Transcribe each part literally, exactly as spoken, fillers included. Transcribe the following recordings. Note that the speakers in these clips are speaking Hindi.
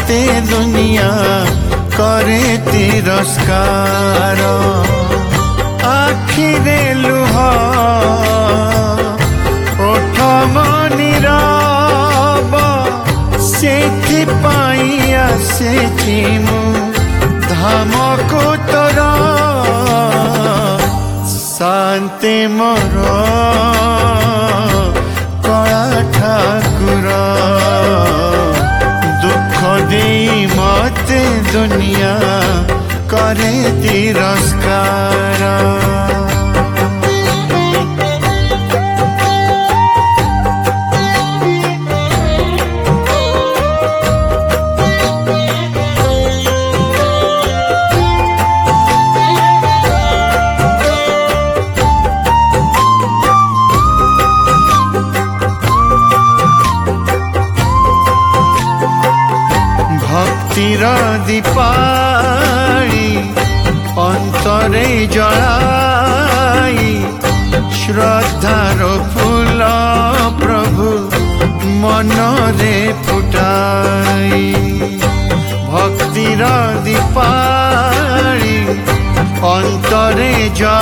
मते दुनिया करे तिरस्कार। आखिरे लुह ओठ मनिरब सेथिपाई आसेछि मु धामको तोर। शांति मोर कला ठाकुर दुख दे मते दुनिया करे तिरस्कार। भक्तिर दीपाई अंतरे जलाई श्रद्धार फूल प्रभु मनरे फुटाई। भक्तिर दीपाई अंतरे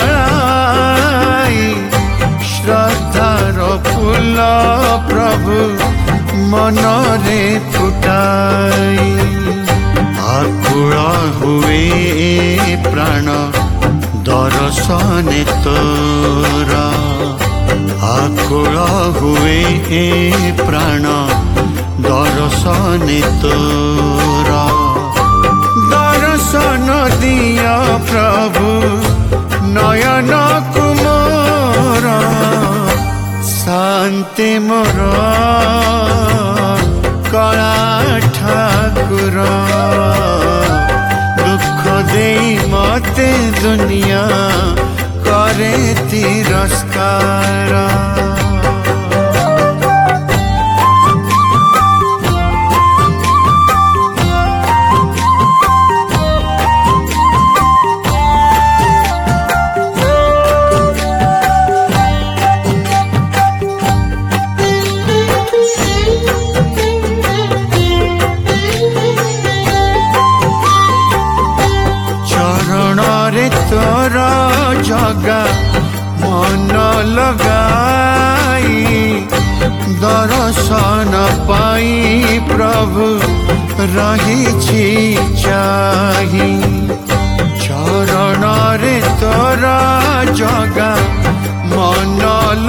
जलाई श्रद्धार फूल प्रभु मनरे फुटाई। आकुल हुए प्राण दर्शने तोर। आकुल हुए प्राण दर्शने तोर। दर्शन दिया प्रभु नयन कुमार। शांति मोर कला ठाकुर दुख दे मते दुनिया करे तिरस्कार। तोर जगा मन लगाई दर्शन पाई प्रभु रही चाही। चरण रे तोर जगा मन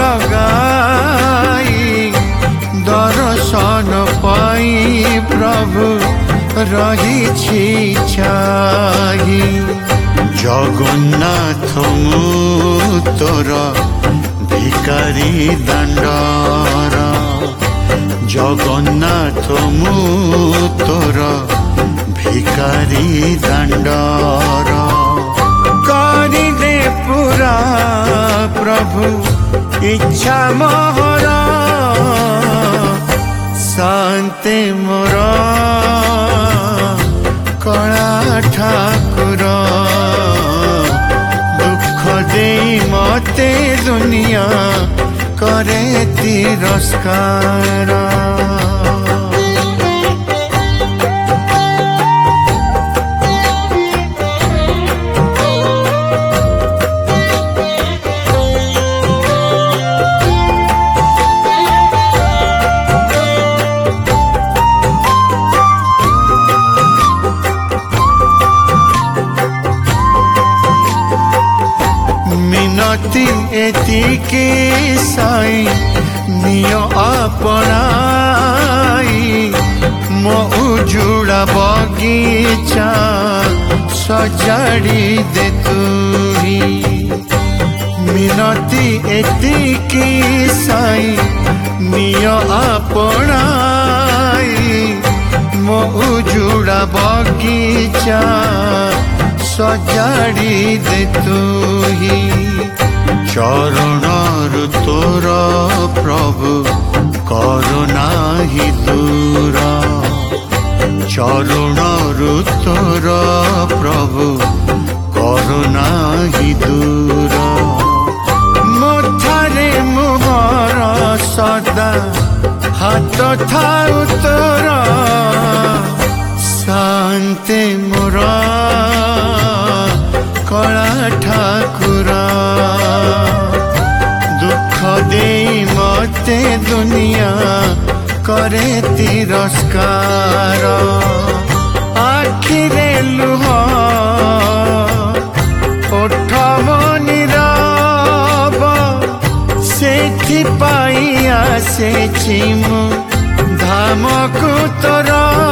लगाई दर्शन पाई प्रभु रही चाही। जगन्नाथ मु तोर भिकारी दांडर। जगन्नाथ मु तोर भिकारी दांडर। करि दे पूरा प्रभु इच्छा मोर। शांति मोर कला ठाकुर दुख दे मते दुनिया करे तिरस्कार। मिनती एतिके साई नियो अपनाई मो उजुड़ा बगीचा सजाड़ी दे तुही। मिनती एतिके साई नियो अपनाई मो उजुड़ा बगीचा सजाड़ी दे तुही। चरण तोर प्रभु करुणा ही दूर। चरण तोर प्रभु करुणा ही दूर। मोथारे मोहर सदा हाथ थाउ तोर। କରନ୍ତେ ମୋର କଳା ଠାକୁର ଦୁଃଖ ଦେଇ ମତେ ଦୁନିଆ करे तिरस्कार आखिरे लुह ओठम नीरव सेथि पाई आसेछि मु धामकु तोर